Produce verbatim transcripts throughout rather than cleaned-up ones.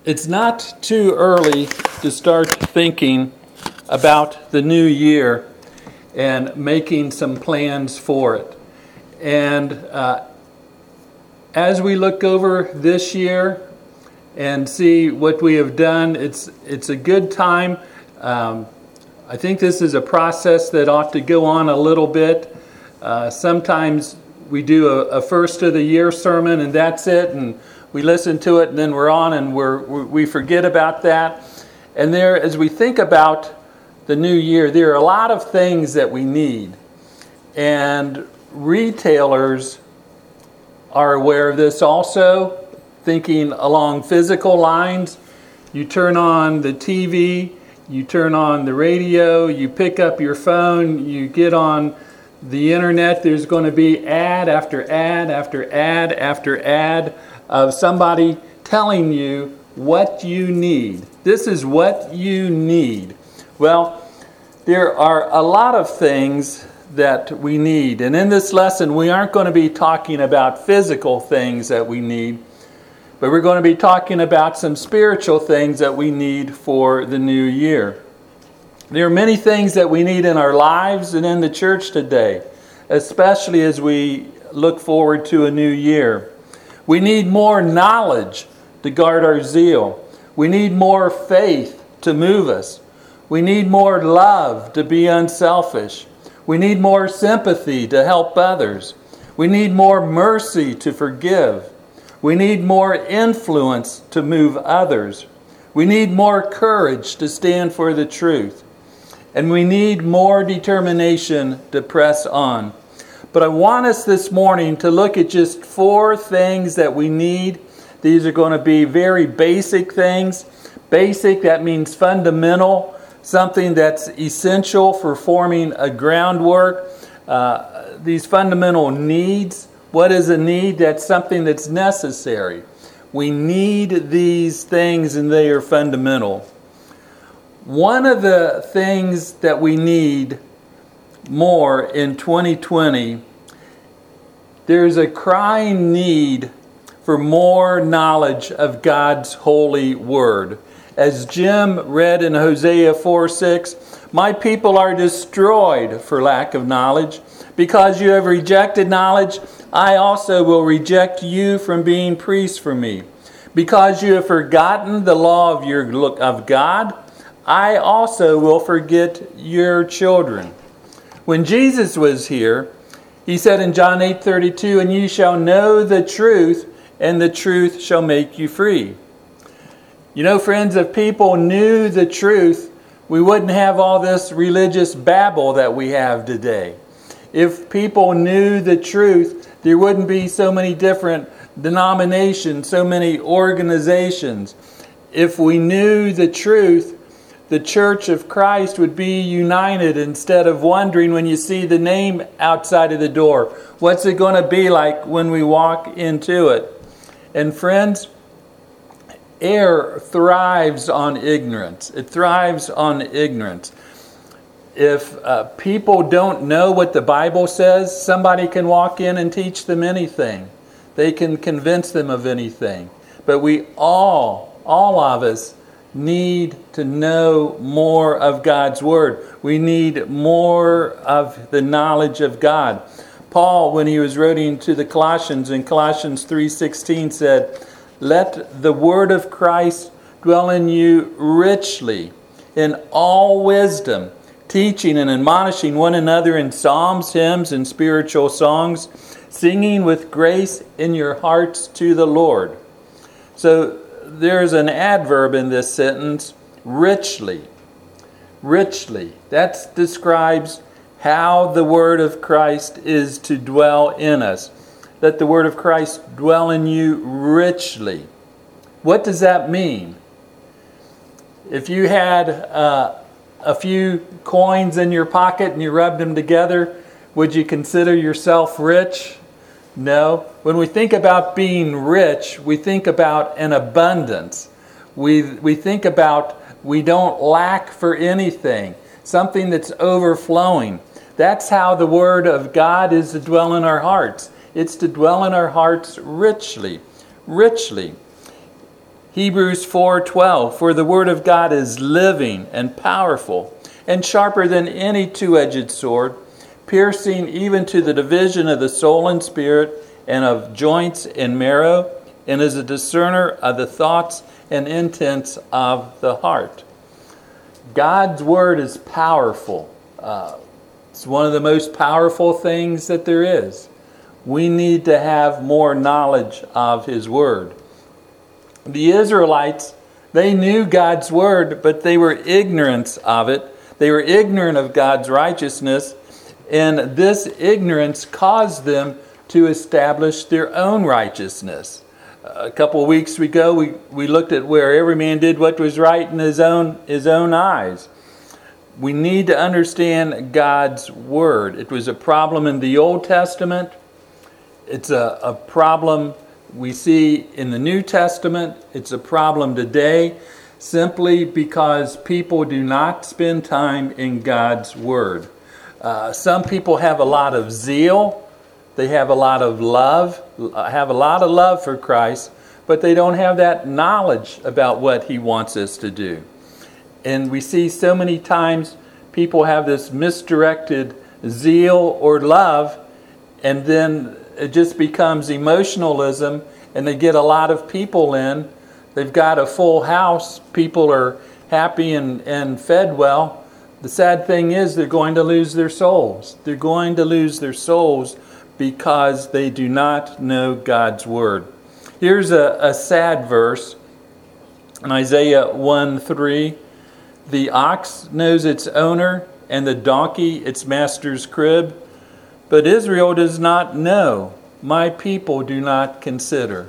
It's not too early to start thinking about the new year and making some plans for it. And uh, as we look over this year and see what we have done, it's it's a good time. Um, I think this is a process that ought to go on a little bit. Uh, sometimes we do a, a first of the year sermon and that's it, and we listen to it and then we're on and we're, we forget about that. And there, as we think about the new year, there are a lot of things that we need. And retailers are aware of this also, thinking along physical lines. You turn on the T V, you turn on the radio, you pick up your phone, you get on the internet, there's going to be ad after ad after ad after ad of somebody telling you what you need. This is what you need. Well, there are a lot of things that we need. And in this lesson, we aren't going to be talking about physical things that we need, but we're going to be talking about some spiritual things that we need for the new year. There are many things that we need in our lives and in the church today, especially as we look forward to a new year. We need more knowledge to guard our zeal. We need more faith to move us. We need more love to be unselfish. We need more sympathy to help others. We need more mercy to forgive. We need more influence to move others. We need more courage to stand for the truth. And we need more determination to press on. But I want us this morning to look at just four things that we need. These are going to be very basic things. Basic, that means fundamental, something that's essential for forming a groundwork. Uh, these fundamental needs. What is a need? That's something that's necessary. We need these things and they are fundamental. One of the things that we need more in twenty twenty, there's a crying need for more knowledge of God's holy word. As Jim read in Hosea four six, my people are destroyed for lack of knowledge. Because you have rejected knowledge, I also will reject you from being priests for me. Because you have forgotten the law of your of God, I also will forget your children. When Jesus was here, he said in John eight thirty-two, and ye shall know the truth, and the truth shall make you free. You know, friends, if people knew the truth, we wouldn't have all this religious babble that we have today. If people knew the truth, there wouldn't be so many different denominations, so many organizations. If we knew the truth, the Church of Christ would be united instead of wondering when you see the name outside of the door, what's it going to be like when we walk into it? And friends, error thrives on ignorance. It thrives on ignorance. If uh, people don't know what the Bible says, somebody can walk in and teach them anything. They can convince them of anything. But we all, all of us, need to know more of God's Word. We need more of the knowledge of God. Paul, when he was writing to the Colossians in Colossians three sixteen, said, let the word of Christ dwell in you richly in all wisdom, teaching and admonishing one another in psalms, hymns, and spiritual songs, singing with grace in your hearts to the Lord. So there's an adverb in this sentence, richly. Richly. That describes how the word of Christ is to dwell in us. Let the word of Christ dwell in you richly. What does that mean? If you had uh, a few coins in your pocket and you rubbed them together, would you consider yourself rich? No. When we think about being rich, we think about an abundance. We we think about we don't lack for anything, something that's overflowing. That's how the Word of God is to dwell in our hearts. It's to dwell in our hearts richly, richly. Hebrews four twelve, for the word of God is living and powerful and sharper than any two-edged sword, piercing even to the division of the soul and spirit and of joints and marrow, and is a discerner of the thoughts and intents of the heart. God's word is powerful. Uh, it's one of the most powerful things that there is. We need to have more knowledge of his word. The Israelites, they knew God's word, but they were ignorant of it. They were ignorant of God's righteousness, and this ignorance caused them to establish their own righteousness. A couple of weeks ago, we, we looked at where every man did what was right in his own, his own eyes. We need to understand God's word. It was a problem in the Old Testament. It's a, a problem we see in the New Testament. It's a problem today simply because people do not spend time in God's word. Uh, some people have a lot of zeal. They have a lot of love, have a lot of love for Christ, but they don't have that knowledge about what he wants us to do. And we see so many times people have this misdirected zeal or love, and then it just becomes emotionalism, and they get a lot of people in. They've got a full house. People are happy and, and fed well. The sad thing is they're going to lose their souls. They're going to lose their souls because they do not know God's word. Here's a, a sad verse in Isaiah one three. The ox knows its owner, and the donkey its master's crib. But Israel does not know. My people do not consider.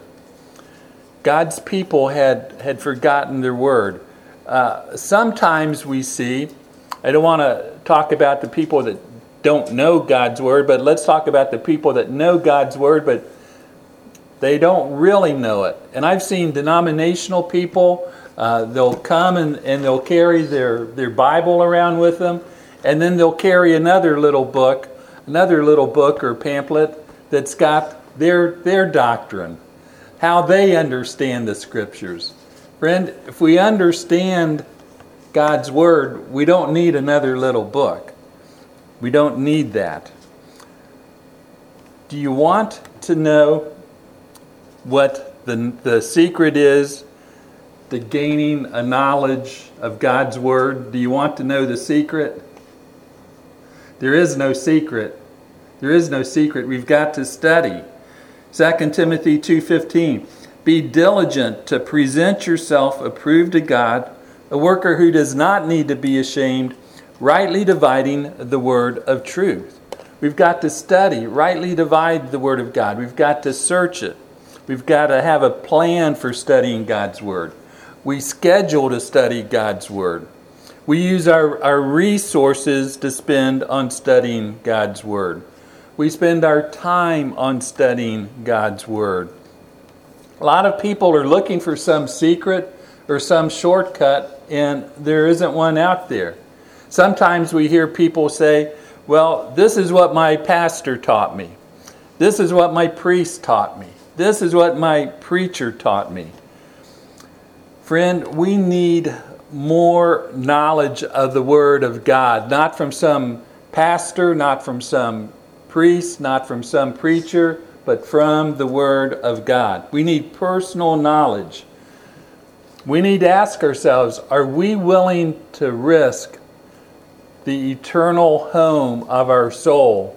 God's people had, had forgotten their word. Uh, sometimes we see, I don't want to talk about the people that don't know God's word, but let's talk about the people that know God's word, but they don't really know it. And I've seen denominational people, uh, they'll come and, and they'll carry their, their Bible around with them, and then they'll carry another little book, another little book or pamphlet that's got their, their doctrine, how they understand the scriptures. Friend, if we understand God's word, we don't need another little book. We don't need that. Do you want to know what the, the secret is to gaining a knowledge of God's word? Do you want to know the secret? There is no secret. There is no secret. We've got to study. Second Timothy two fifteen. Be diligent to present yourself approved to God, a worker who does not need to be ashamed, rightly dividing the word of truth. We've got to study, rightly divide the word of God. We've got to search it. We've got to have a plan for studying God's word. We schedule to study God's word. We use our, our resources to spend on studying God's word. We spend our time on studying God's word. A lot of people are looking for some secret or some shortcut, and there isn't one out there. Sometimes we hear people say, well, this is what my pastor taught me. This is what my priest taught me. This is what my preacher taught me. Friend, we need more knowledge of the Word of God, not from some pastor, not from some priest, not from some preacher, but from the Word of God. We need personal knowledge. We need to ask ourselves, are we willing to risk the eternal home of our soul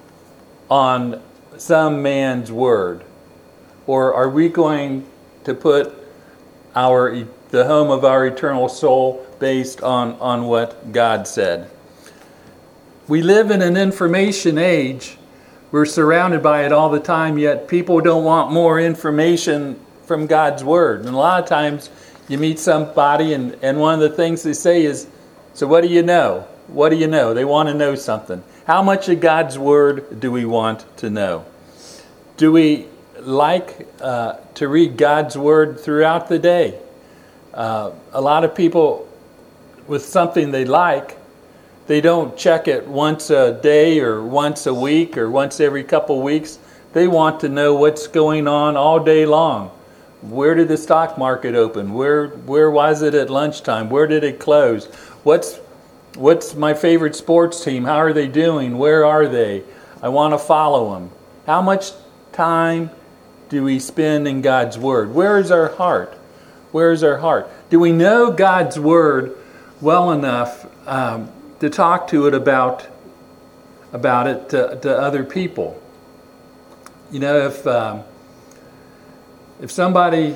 on some man's word? Or are we going to put our the home of our eternal soul based on, on what God said? We live in an information age. We're surrounded by it all the time, yet people don't want more information from God's word. And a lot of times you meet somebody and, and one of the things they say is, so what do you know? What do you know? They want to know something. How much of God's word do we want to know? Do we like uh, to read God's word throughout the day? Uh, a lot of people with something they like, they don't check it once a day or once a week or once every couple weeks. They want to know what's going on all day long. Where did the stock market open? Where where was it at lunchtime? Where did it close? What's what's my favorite sports team? How are they doing? Where are they? I want to follow them. How much time do we spend in God's Word? Where is our heart? Where is our heart? Do we know God's Word well enough um, to talk to it about about it to, to other people? You know, if um, if somebody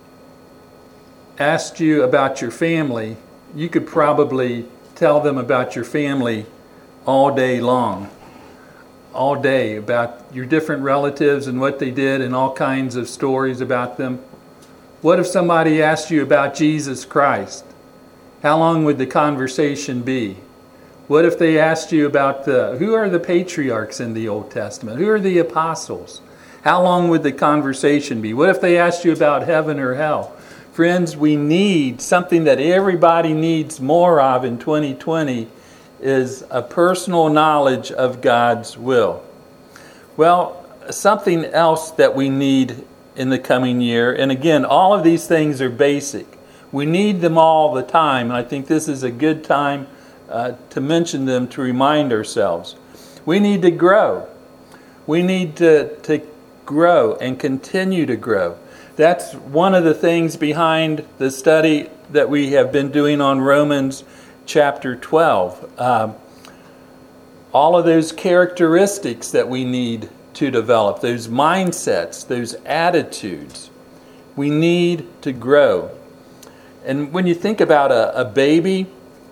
asked you about your family, you could probably tell them about your family all day long. All day about your different relatives and what they did and all kinds of stories about them. What if somebody asked you about Jesus Christ? How long would the conversation be? What if they asked you about the, who are the patriarchs in the Old Testament? Who are the apostles? How long would the conversation be? What if they asked you about heaven or hell? Friends, we need something that everybody needs more of in twenty twenty is a personal knowledge of God's will. Well, something else that we need in the coming year, and again, all of these things are basic. We need them all the time, and I think this is a good time uh, to mention them to remind ourselves. We need to grow. We need to, to grow and continue to grow. That's one of the things behind the study that we have been doing on Romans chapter twelve. Um, all of those characteristics that we need to develop, those mindsets, those attitudes, we need to grow. And when you think about a, a baby,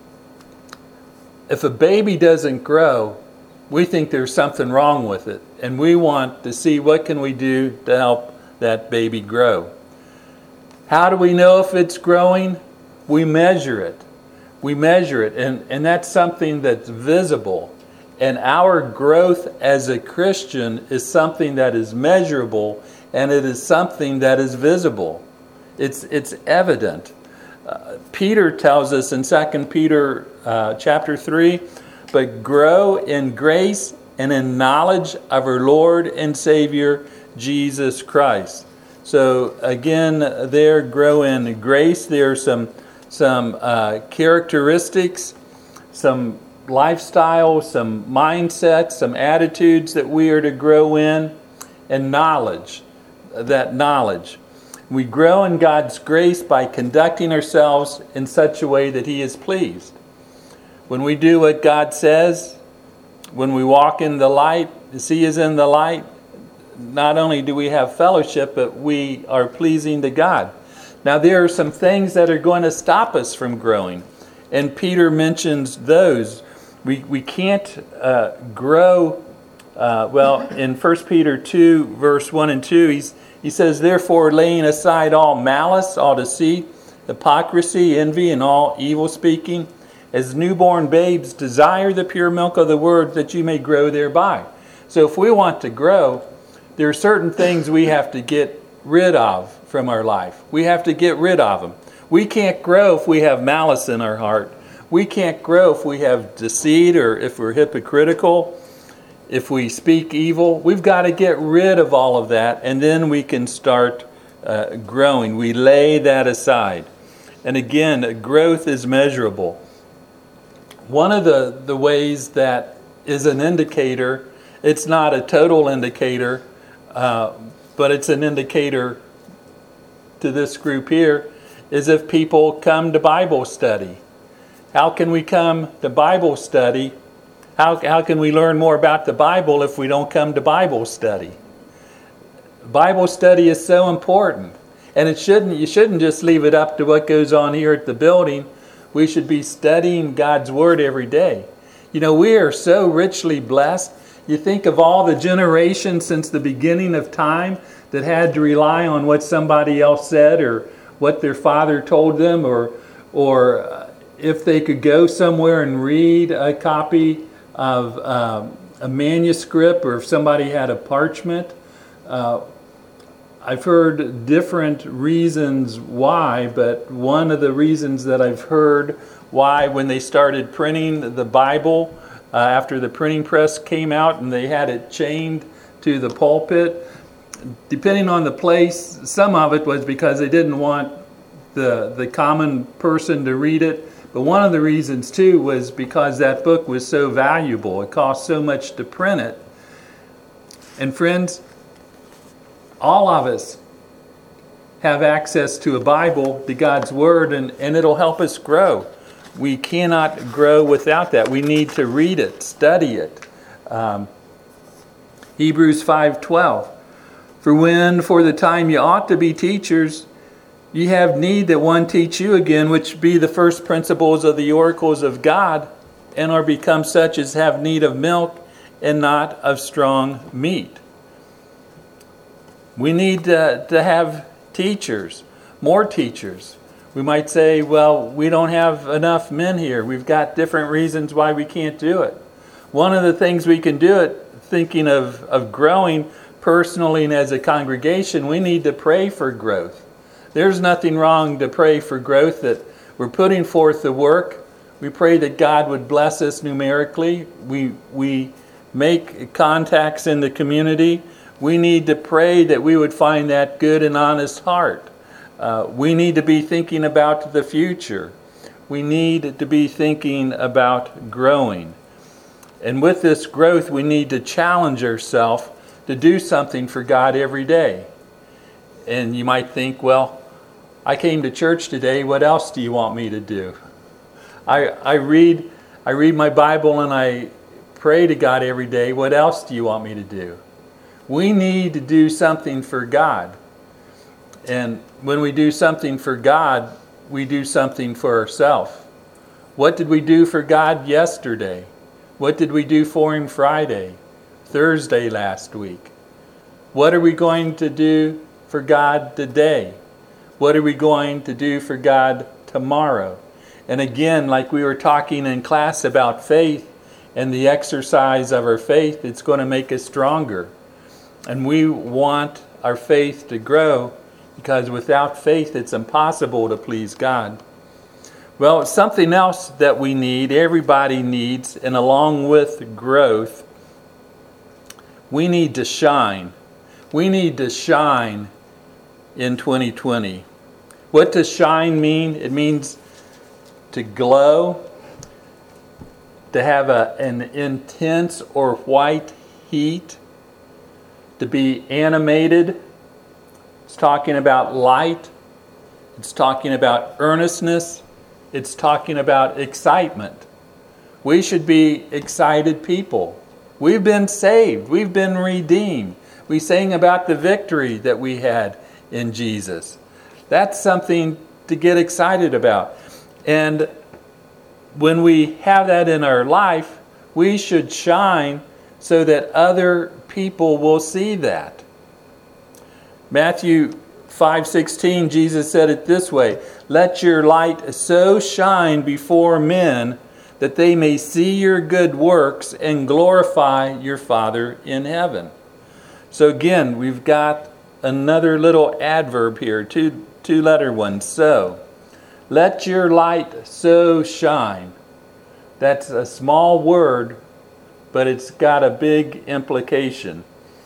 if a baby doesn't grow, we think there's something wrong with it. And we want to see what can we do to help that baby grow. How do we know if it's growing? We measure it. We measure it, and, and that's something that's visible. And our growth as a Christian is something that is measurable, and it is something that is visible. It's it's evident. Uh, Peter tells us in Second Peter uh, chapter three, but grow in grace and in knowledge of our Lord and Savior, Jesus Christ. So again, there, grow in grace. There are some some uh, characteristics, some lifestyle, some mindsets, some attitudes that we are to grow in, and knowledge, that knowledge. We grow in God's grace by conducting ourselves in such a way that He is pleased. When we do what God says, when we walk in the light, as He is in the light, not only do we have fellowship, but we are pleasing to God. Now, there are some things that are going to stop us from growing, and Peter mentions those. We we can't uh, grow, uh, well, in First Peter two, verse one and two, he's, he says, therefore, laying aside all malice, all deceit, hypocrisy, envy, and all evil speaking, as newborn babes, desire the pure milk of the word that you may grow thereby. So if we want to grow, there are certain things we have to get rid of from our life. We have to get rid of them. We can't grow if we have malice in our heart. We can't grow if we have deceit or if we're hypocritical, if we speak evil. We've got to get rid of all of that, and then we can start uh, growing. We lay that aside. And again, growth is measurable. One of the, the ways that is an indicator, it's not a total indicator, uh, but it's an indicator to this group here, is if people come to Bible study. How can we come to Bible study? How, how can we learn more about the Bible if we don't come to Bible study? Bible study is so important. And it shouldn't you shouldn't just leave it up to what goes on here at the building. We should be studying God's Word every day. You know, we are so richly blessed. You think of all the generations since the beginning of time that had to rely on what somebody else said or what their father told them, or or uh, if they could go somewhere and read a copy of um, a manuscript, or if somebody had a parchment. Uh, I've heard different reasons why, but one of the reasons that I've heard why, when they started printing the Bible, uh, after the printing press came out and they had it chained to the pulpit, depending on the place, some of it was because they didn't want the the common person to read it. But one of the reasons too was because that book was so valuable. It cost so much to print it. And friends, all of us have access to a Bible, to God's Word, and, and it'll help us grow. We cannot grow without that. We need to read it, study it. Um, Hebrews five twelve. For when for the time you ought to be teachers, you have need that one teach you again, which be the first principles of the oracles of God, and are become such as have need of milk and not of strong meat. We need to, to have teachers, more teachers. We might say, well, we don't have enough men here. We've got different reasons why we can't do it. One of the things we can do it, thinking of, of growing personally and as a congregation, we need to pray for growth. There's nothing wrong to pray for growth, that we're putting forth the work. We pray that God would bless us numerically. We, we make contacts in the community. We need to pray that we would find that good and honest heart. Uh, we need to be thinking about the future. We need to be thinking about growing. And with this growth, we need to challenge ourselves to do something for God every day. And you might think, well, I came to church today. What else do you want me to do? I, I read I read my Bible and I pray to God every day. What else do you want me to do? We need to do something for God. And when we do something for God, we do something for ourselves. What did we do for God yesterday? What did we do for Him Friday, Thursday last week? What are we going to do for God today? What are we going to do for God tomorrow? And again, like we were talking in class about faith and the exercise of our faith, it's going to make us stronger. And we want our faith to grow, because without faith it's impossible to please God. Well, something else that we need, everybody needs, and along with growth, we need to shine. We need to shine in twenty twenty. What does shine mean? It means to glow, to have a, an intense or white heat, to be animated. It's talking about light. It's talking about earnestness. It's talking about excitement. We should be excited people. We've been saved. We've been redeemed. We sang about the victory that we had in Jesus. That's something to get excited about. And when we have that in our life, we should shine so that other people will see that. Matthew five sixteen, Jesus said it this way, "Let your light so shine before men that they may see your good works and glorify your Father in heaven." So again, we've got another little adverb here, two two letter one, so. Let your light so shine. That's a small word, but it's got a big implication.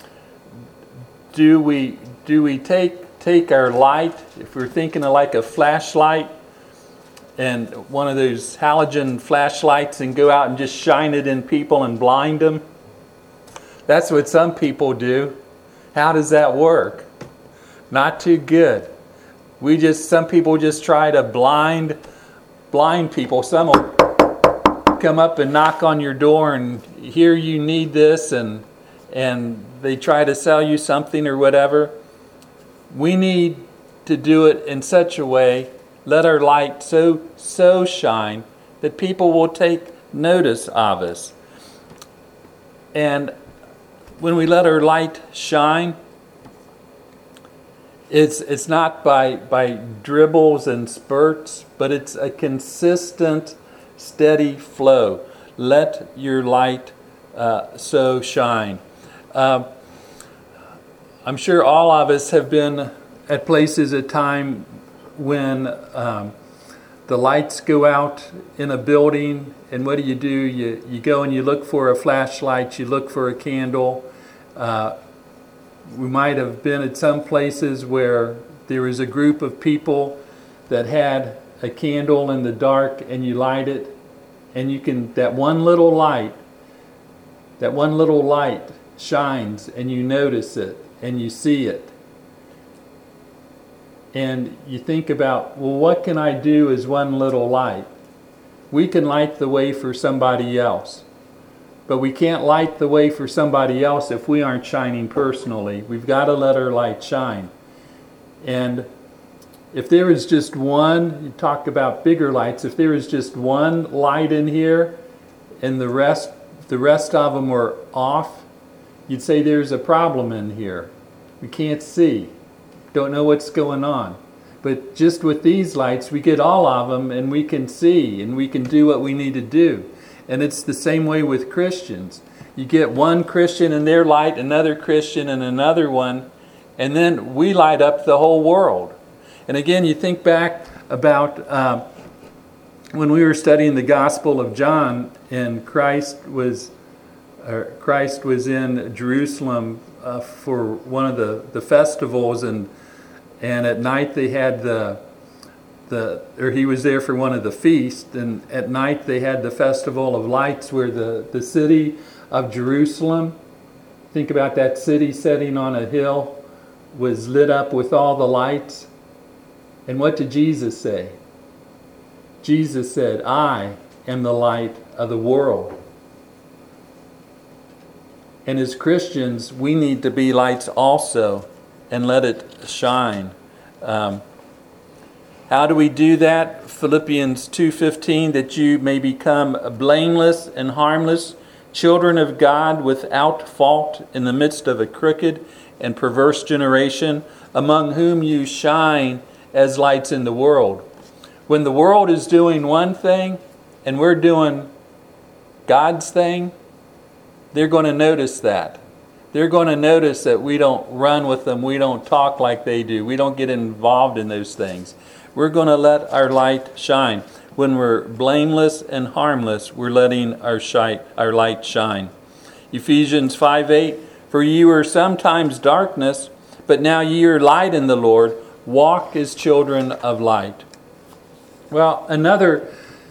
Do we do we take take our light, if we're thinking of like a flashlight, and one of those halogen flashlights, and go out and just shine it in people and blind them? That's what some people do. How does that work? Not too good. We just, some people just try to blind, blind people. Some will come up and knock on your door and hear you need this, and and they try to sell you something or whatever. We need to do it in such a way, let our light so so shine that people will take notice of us. And when we let our light shine, It's it's not by by dribbles and spurts, but it's a consistent, steady flow. Let your light uh, so shine. Uh, I'm sure all of us have been at places at time when um, the lights go out in a building, and what do you do? You you go and you look for a flashlight, you look for a candle. Uh, we might have been at some places where there was a group of people that had a candle in the dark, and you light it, and you can, that one little light, that one little light shines, and you notice it, and you see it. And you think about, well, what can I do as one little light? We can light the way for somebody else. But we can't light the way for somebody else if we aren't shining personally. We've got to let our light shine. And if there is just one, you talk about bigger lights, if there is just one light in here and the rest, the rest of them are off, you'd say there's a problem in here. We can't see. Don't know what's going on. But just with these lights, we get all of them, and we can see, and we can do what we need to do. And it's the same way with Christians. You get one Christian and their light, another Christian and another one, and then we light up the whole world. And again, you think back about uh, when we were studying the Gospel of John, and Christ was uh, Christ was in Jerusalem uh, for one of the, the festivals, and and at night they had the The, or he was there for one of the feasts, and at night they had the Festival of Lights, where the, the city of Jerusalem, think about that city setting on a hill, was lit up with all the lights. And what did Jesus say? Jesus said, I am the light of the world. And as Christians, we need to be lights also and let it shine. Um, How do we do that? Philippians two fifteen, that you may become blameless and harmless, children of God without fault in the midst of a crooked and perverse generation, among whom you shine as lights in the world. When the world is doing one thing and we're doing God's thing, they're going to notice that. They're going to notice that we don't run with them, we don't talk like they do, we don't get involved in those things. We're going to let our light shine. When we're blameless and harmless, we're letting our, shine, our light shine. Ephesians five eight, for ye were sometimes darkness, but now ye are light in the Lord. Walk as children of light. Well, another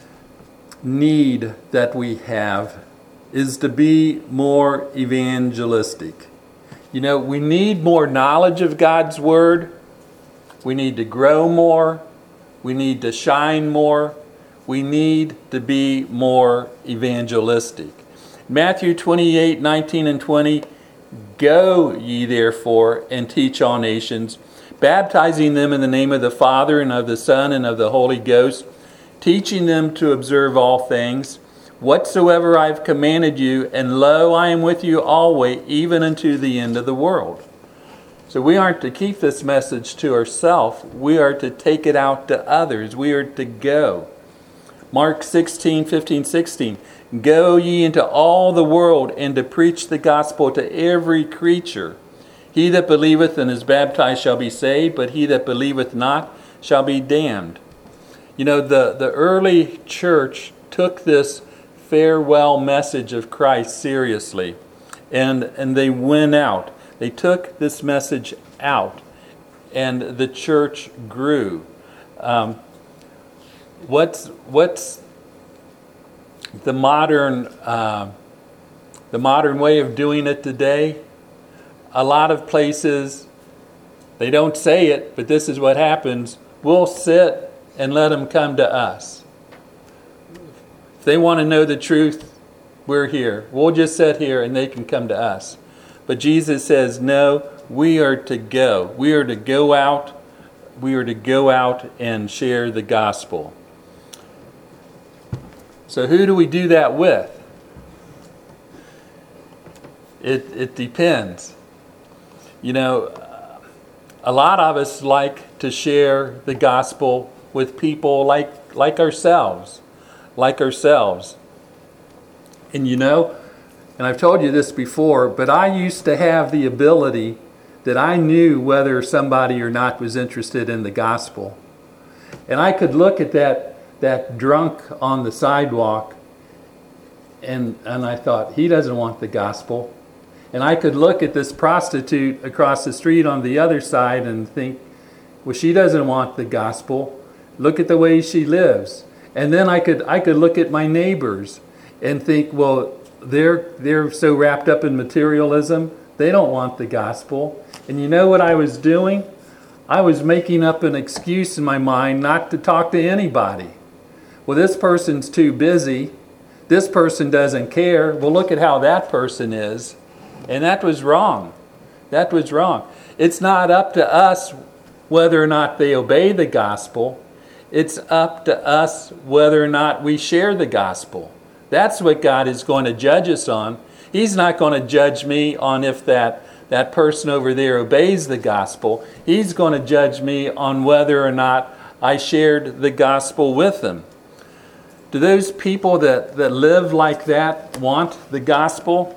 need that we have is to be more evangelistic. You know, we need more knowledge of God's Word. We need to grow more. We need to shine more. We need to be more evangelistic. Matthew twenty-eight, nineteen and twenty, go ye therefore and teach all nations, baptizing them in the name of the Father and of the Son and of the Holy Ghost, teaching them to observe all things, whatsoever I have commanded you, and lo, I am with you always, even unto the end of the world. So we aren't to keep this message to ourselves. We are to take it out to others. We are to go. Mark sixteen, fifteen, sixteen. Go ye into all the world and to preach the gospel to every creature. He that believeth and is baptized shall be saved, but he that believeth not shall be damned. You know, the, the early church took this farewell message of Christ seriously. And, and they went out. They took this message out, and the church grew. Um, what's what's the modern uh, the modern way of doing it today? A lot of places, they don't say it, but this is what happens. We'll sit and let them come to us. If they want to know the truth, we're here. We'll just sit here and they can come to us. But Jesus says, no, we are to go. We are to go out. We are to go out and share the gospel. So who do we do that with? It, it depends. You know, a lot of us like to share the gospel with people like, like ourselves. Like ourselves. And you know, and I've told you this before, but I used to have the ability that I knew whether somebody or not was interested in the gospel. And I could look at that, that drunk on the sidewalk, and, and I thought, he doesn't want the gospel. And I could look at this prostitute across the street on the other side and think, well, she doesn't want the gospel. Look at the way she lives. And then I could I could look at my neighbors and think, well, they're they're so wrapped up in materialism, they don't want the gospel. And you know what I was doing? I was making up an excuse in my mind not to talk to anybody. Well, this person's too busy. This person doesn't care. Well, look at how that person is. And that was wrong. That was wrong. It's not up to us whether or not they obey the gospel. It's up to us whether or not we share the gospel. That's what God is going to judge us on. He's not going to judge me on if that, that person over there obeys the gospel. He's going to judge me on whether or not I shared the gospel with them. Do those people that, that live like that want the gospel?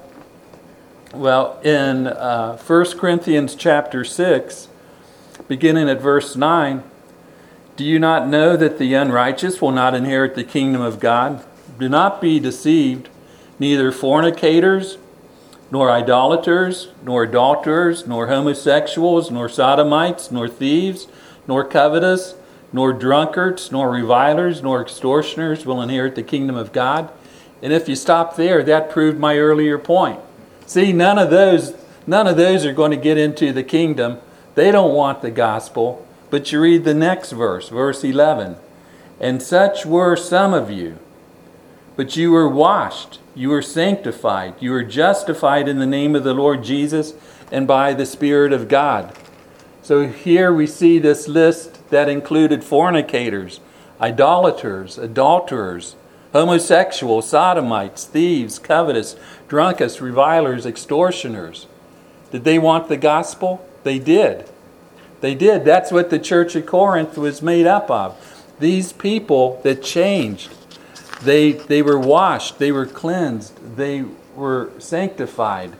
Well, in uh, First Corinthians chapter six, beginning at verse nine, do you not know that the unrighteous will not inherit the kingdom of God? Do not be deceived, neither fornicators, nor idolaters, nor adulterers, nor homosexuals, nor sodomites, nor thieves, nor covetous, nor drunkards, nor revilers, nor extortioners will inherit the kingdom of God. And if you stop there, that proved my earlier point. See, none of those, none of those are going to get into the kingdom. They don't want the gospel. But you read the next verse, verse eleven. And such were some of you, but you were washed, you were sanctified, you were justified in the name of the Lord Jesus and by the Spirit of God. So here we see this list that included fornicators, idolaters, adulterers, homosexuals, sodomites, thieves, covetous, drunkards, revilers, extortioners. Did they want the gospel? They did. They did. That's what the church of Corinth was made up of. These people that changed. They, they were washed. They were cleansed. They were sanctified.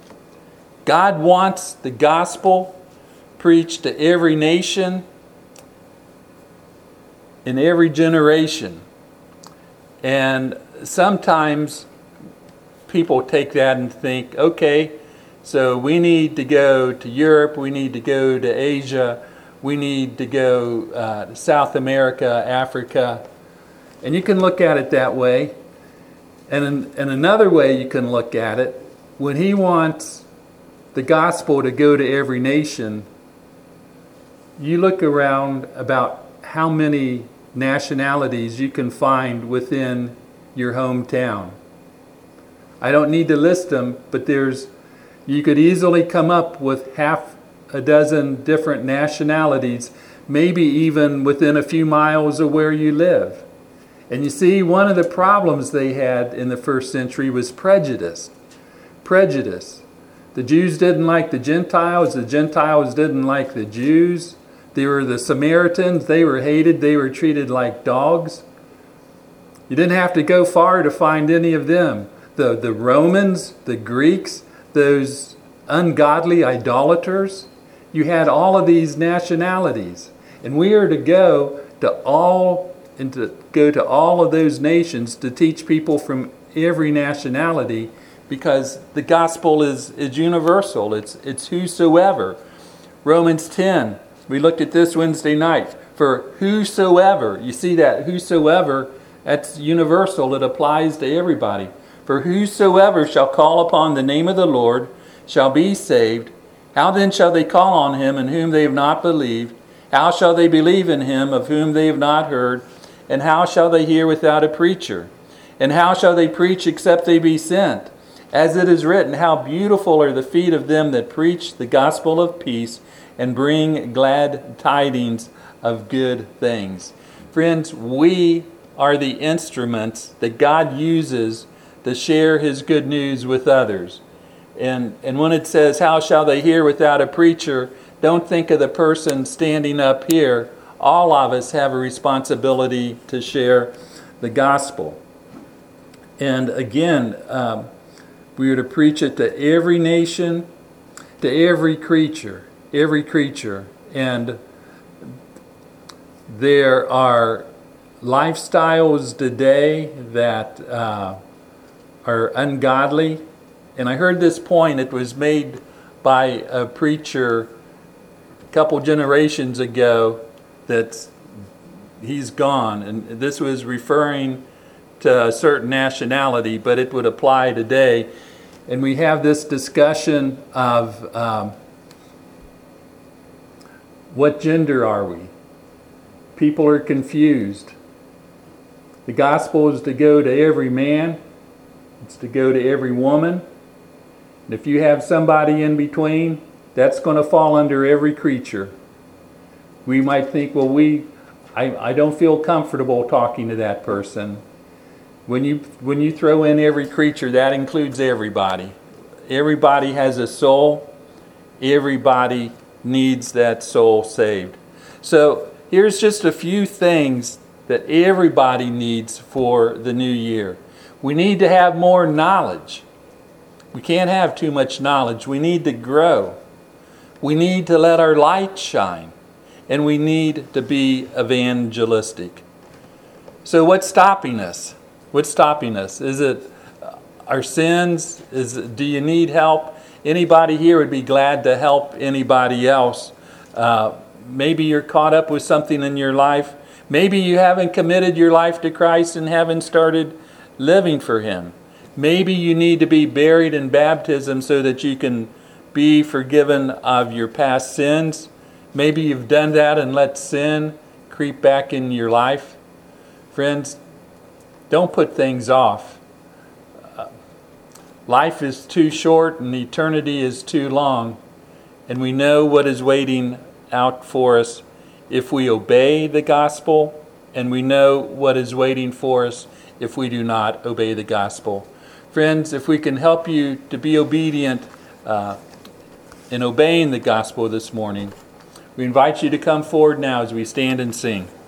God wants the gospel preached to every nation in every generation. And sometimes people take that and think, okay, so we need to go to Europe, we need to go to Asia, we need to go uh, to South America, Africa. And you can look at it that way. And, in, and another way you can look at it, when he wants the gospel to go to every nation, you look around about how many nationalities you can find within your hometown. I don't need to list them, but there's you could easily come up with half a dozen different nationalities, maybe even within a few miles of where you live. And you see, one of the problems they had in the first century was prejudice. Prejudice. The Jews didn't like the Gentiles, the Gentiles didn't like the Jews. They were the Samaritans, they were hated, they were treated like dogs. You didn't have to go far to find any of them. The, the Romans, the Greeks, those ungodly idolaters. You had all of these nationalities. And we are to go to all and to go to all of those nations to teach people from every nationality, because the gospel is, is universal. It's it's whosoever. Romans ten. We looked at this Wednesday night. For whosoever, you see that whosoever, that's universal. It applies to everybody. For whosoever shall call upon the name of the Lord shall be saved. How then shall they call on him in whom they have not believed? How shall they believe in him of whom they have not heard? And how shall they hear without a preacher? And how shall they preach except they be sent? As it is written, how beautiful are the feet of them that preach the gospel of peace and bring glad tidings of good things. Friends, we are the instruments that God uses to share his good news with others. And, and when it says, how shall they hear without a preacher, don't think of the person standing up here. All of us have a responsibility to share the gospel. And again, um, we are to preach it to every nation, to every creature, every creature. And there are lifestyles today that uh, are ungodly, And I heard this point. It was made by a preacher a couple generations ago that he's gone. And this was referring to a certain nationality, but it would apply today. And we have this discussion of um, what gender are we? People are confused. The gospel is to go to every man. It's to go to every woman. And if you have somebody in between, that's going to fall under every creature. We might think, well, we, I, I don't feel comfortable talking to that person. When you, when you throw in every creature, that includes everybody. Everybody has a soul. Everybody needs that soul saved. So here's just a few things that everybody needs for the new year. We need to have more knowledge. We can't have too much knowledge. We need to grow. We need to let our light shine. And we need to be evangelistic. So what's stopping us? What's stopping us? Is it our sins? Is it, do you need help? Anybody here would be glad to help anybody else. Uh, maybe you're caught up with something in your life. Maybe you haven't committed your life to Christ and haven't started living for Him. Maybe you need to be buried in baptism so that you can be forgiven of your past sins. Maybe you've done that and let sin creep back in your life. Friends, don't put things off. Uh, life is too short and eternity is too long. And we know what is waiting out for us if we obey the gospel, and we know what is waiting for us if we do not obey the gospel. Friends, if we can help you to be obedient uh, in obeying the gospel this morning, we invite you to come forward now as we stand and sing.